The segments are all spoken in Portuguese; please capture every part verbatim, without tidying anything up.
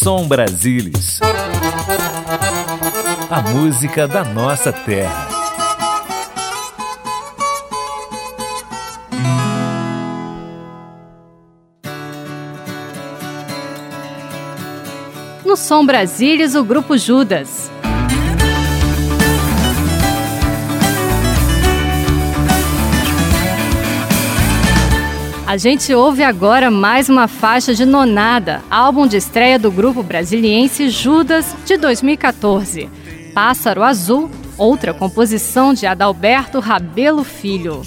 Som Brasilis. A música da nossa terra. No Som Brasilis, o Grupo Judas. A gente ouve agora mais uma faixa de Nonada, álbum de estreia do grupo brasiliense Judas, de dois mil e quatorze. Pássaro Azul, outra composição de Adalberto Rabelo Filho.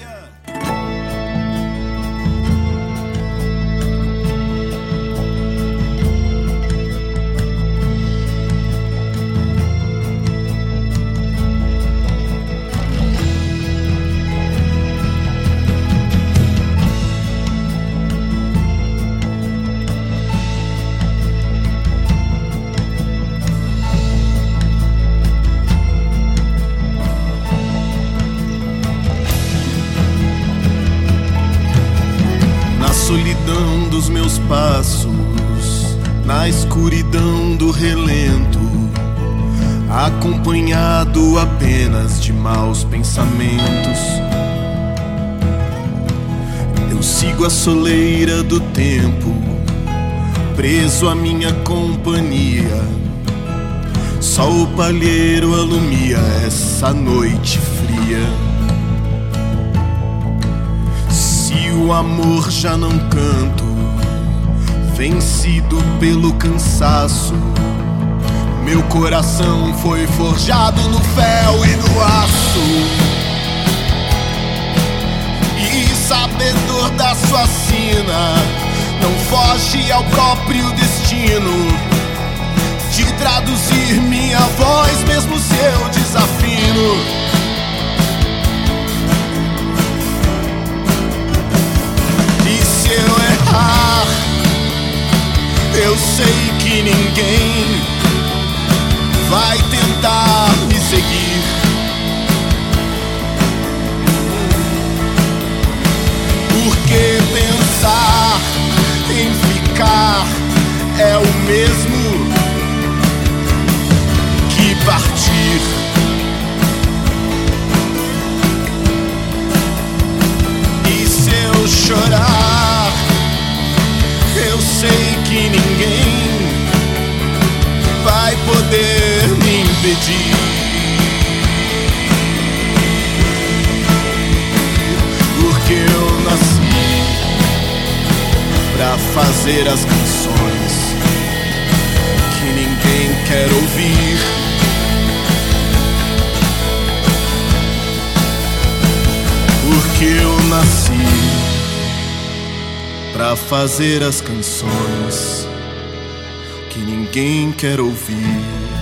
Solidão dos meus passos, na escuridão do relento, acompanhado apenas de maus pensamentos. Eu sigo a soleira do tempo, preso à minha companhia. Só o palheiro alumia essa noite fria. Se o amor já não canto, vencido pelo cansaço, meu coração foi forjado no fel e no aço. E sabedor da sua sina, não foge ao próprio destino de traduzir minha voz, mesmo se eu desafino. Se eu errar, eu sei que ninguém vai tentar me seguir. Porque pensar em ficar é o mesmo que partir. E se eu chorar, eu sei que ninguém vai poder me impedir. Porque eu nasci pra fazer as canções que ninguém quer ouvir. Porque eu nasci pra fazer as canções que ninguém quer ouvir.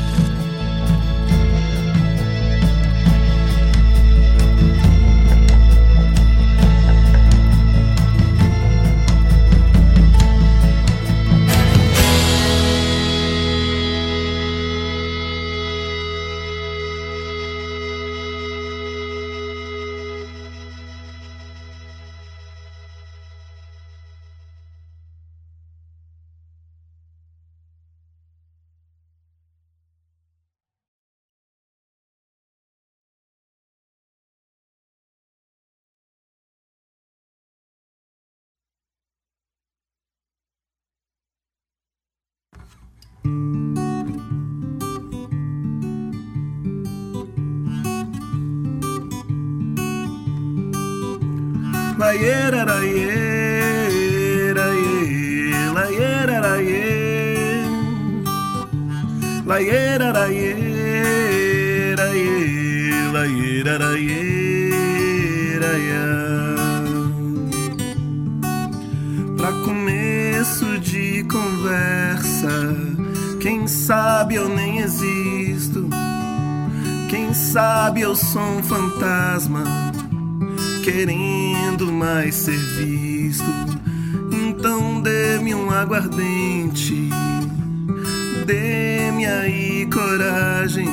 Pra começo de conversa, quem sabe eu nem existo, quem sabe eu sou um fantasma querendo mais ser visto. Então dê-me um aguardente, dê-me aí coragem,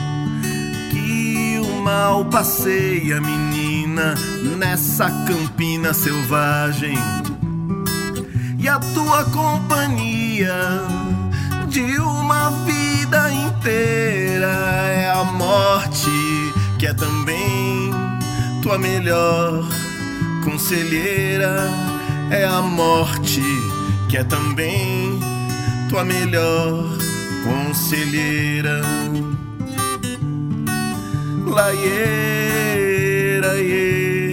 que o mal passeia, menina, nessa campina selvagem. E a tua companhia de uma vida inteira. É a morte que é também tua melhor conselheira. É a morte que é também tua melhor conselheira. Laieira, ie,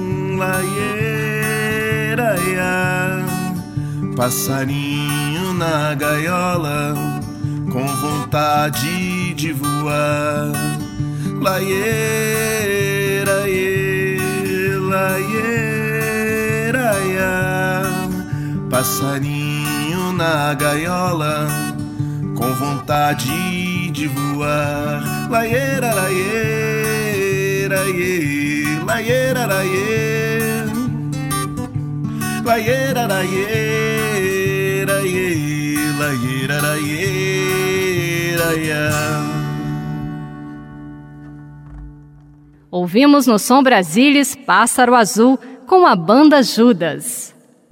laieira, ia. Passarinho na gaiola, com vontade de voar. Laieira, ie, laieira, ia. Passarinho na gaiola, com vontade de voar. Laieira, laieira, ie, laieira, laieira, laieira, laieira, ie, laieira, laieira, ia. Ouvimos no Som Brasilis Pássaro Azul com a banda Judas.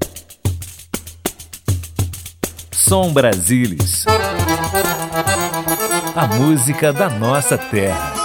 Som Brasilis. A música da nossa terra.